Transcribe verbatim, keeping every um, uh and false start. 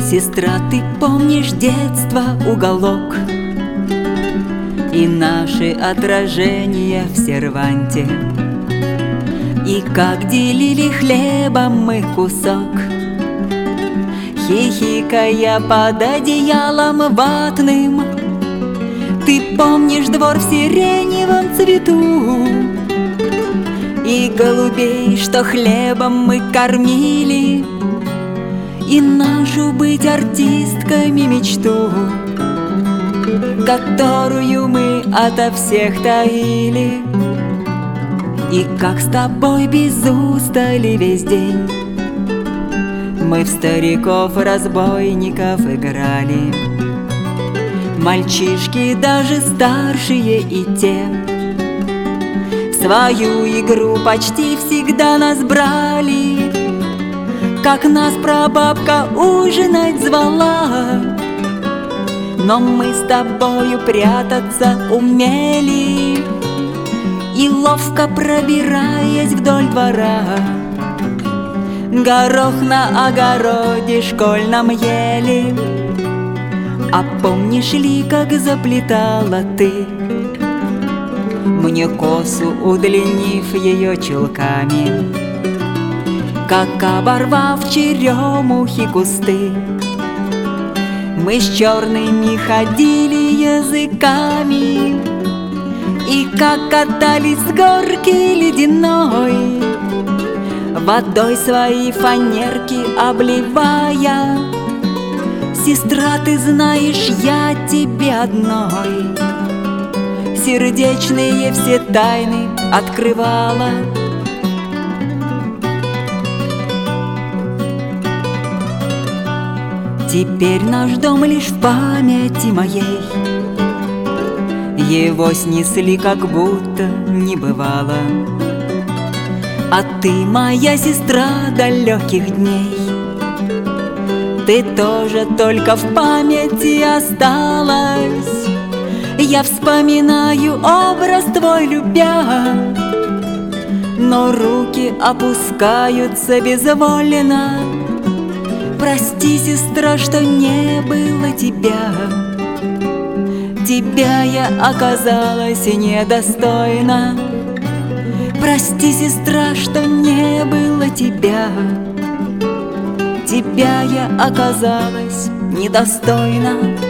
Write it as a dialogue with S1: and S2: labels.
S1: Сестра, ты помнишь детство, уголок и наши отражения в серванте, и как делили хлебом мы кусок, хихикая под одеялом ватным. Ты помнишь двор в сиреневом цвету и голубей, что хлебом мы кормили, и нашу быть артистками мечту, которую мы ото всех таили. И как с тобой без устали весь день мы в стариков-разбойников играли. Мальчишки, даже старшие и те, в свою игру почти всегда нас брали. Как нас прабабка ужинать звала, но мы с тобою прятаться умели. И ловко пробираясь вдоль двора, горох на огороде школьном ели. А помнишь ли, как заплетала ты мне косу, удлинив ее чулками, как оборвав черемухи кусты, мы с черными ходили языками, и как катались с горки ледяной, водой свои фанерки обливая. Сестра, ты знаешь, я тебе одной сердечные все тайны открывала. Теперь наш дом лишь в памяти моей, его снесли, как будто не бывало. А ты, моя сестра далеких дней, ты тоже только в памяти осталась. Я вспоминаю образ твой, любя, но руки опускаются безвольно. Прости, сестра, что не было тебя, тебя я оказалась недостойна. Прости, сестра, что не было тебя, тебя я оказалась недостойна.